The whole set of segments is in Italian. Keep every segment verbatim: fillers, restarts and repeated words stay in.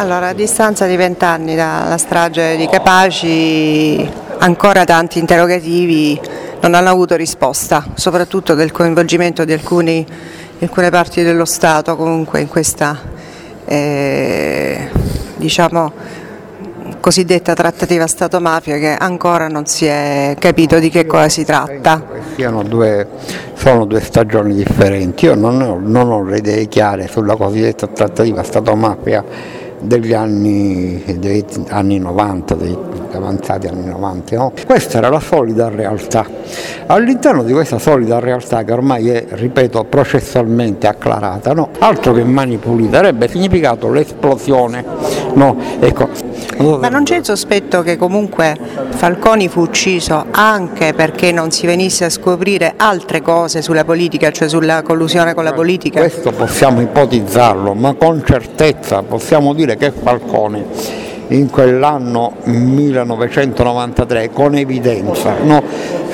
Allora, a distanza di vent'anni dalla strage di Capaci, ancora tanti interrogativi non hanno avuto risposta, soprattutto del coinvolgimento di alcuni, di alcune parti dello Stato comunque in questa eh, diciamo, cosiddetta trattativa Stato-mafia, che ancora non si è capito di che cosa si tratta. Siano due, sono due stagioni differenti. Io non ho, non ho le idee chiare sulla cosiddetta trattativa Stato-mafia degli anni, dei anni novanta, dei avanzati anni novanta, no? Questa era la solida realtà. All'interno di questa solida realtà, che ormai è, ripeto, processualmente acclarata, no? Altro che mani pulite, avrebbe significato l'esplosione, no? Ecco. Ma non c'è il sospetto che comunque Falconi fu ucciso anche perché non si venisse a scoprire altre cose sulla politica, cioè sulla collusione con la politica? Questo possiamo ipotizzarlo, ma con certezza possiamo dire che Falconi in quell'anno millenovecentonovantatré, con evidenza, no,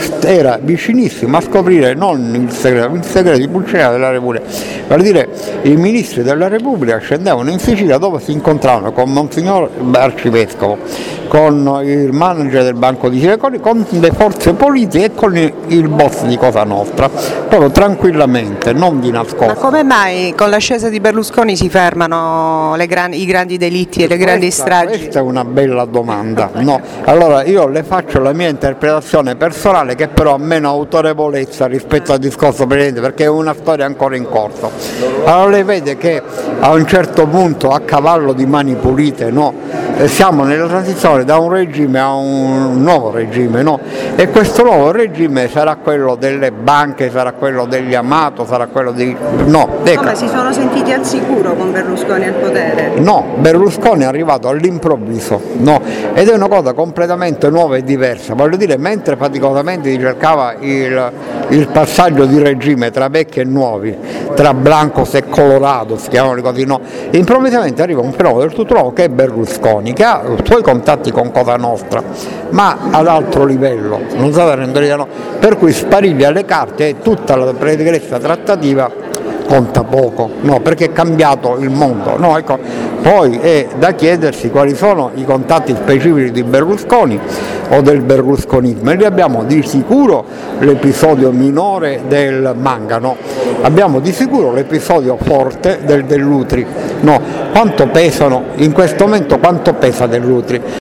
era vicinissimo a scoprire non il segreto, il segreto di Pulcinella della Repubblica. Per dire, i ministri della Repubblica scendevano in Sicilia dove si incontravano con Monsignor Arcivescovo, con il manager del Banco di Sicilia, con le forze politiche e con il boss di Cosa Nostra, proprio tranquillamente, non di nascosto. Ma come mai con l'ascesa di Berlusconi si fermano le gran, i grandi delitti e le grandi questa, stragi? Questa è una bella domanda. No. Allora io le faccio la mia interpretazione personale, che però ha meno autorevolezza rispetto al discorso precedente, perché è una storia ancora in corso. Allora lei vede che a un certo punto, a cavallo di mani pulite, no, siamo nella transizione da un regime a un nuovo regime, no? E questo nuovo regime sarà quello delle banche, sarà quello degli Amato, sarà quello di... No, ecco. Come si sono sentiti al sicuro con Berlusconi al potere? No, Berlusconi è arrivato all'improvviso, no? Ed è una cosa completamente nuova e diversa. Voglio dire, mentre faticosamente si cercava il, il passaggio di regime tra vecchi e nuovi, tra Blancos e Colorado, si chiamano così, no? Improvvisamente arriva un fenomeno del tutto nuovo che è Berlusconi, che ha i suoi contatti con Cosa Nostra, ma ad altro livello, non so se rendere, no? Per cui spariglia le carte e tutta la pregressa trattativa conta poco, no, perché è cambiato il mondo, no, ecco. Poi è da chiedersi quali sono i contatti specifici di Berlusconi o del berlusconismo, e lì abbiamo di sicuro l'episodio minore del Mangano, abbiamo di sicuro l'episodio forte del Dell'Utri, no, quanto pesano in questo momento, quanto pesa Dell'Utri?